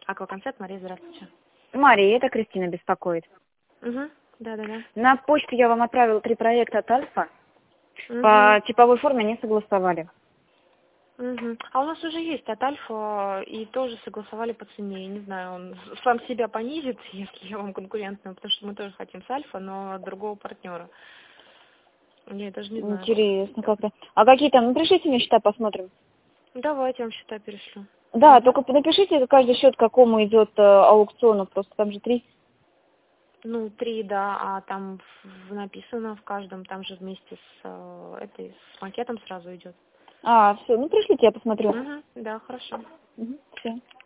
Акваконцепт, Мария, здравствуйте. Мария, это Кристина беспокоит. Угу. Да-да-да. На почту я вам отправила 3 проекта от Альфа. Угу. По типовой форме не согласовали. Угу. А у нас уже есть от Альфа, и тоже согласовали по цене. Я не знаю, он сам себя понизит, если я вам конкурентную, потому что мы тоже хотим с Альфа, но от другого партнера. Я даже не знаю. Интересно как-то. А какие там? Ну, пришлите мне счета, посмотрим. Давайте я вам счета перешлю. Да, Угу. только напишите каждый счет, какому идет аукциону, просто там же 3. Ну, 3, да, а там написано в каждом, там же вместе с с макетом сразу идет. А, все, ну пришлите, я посмотрю. Угу. Да, хорошо. Все.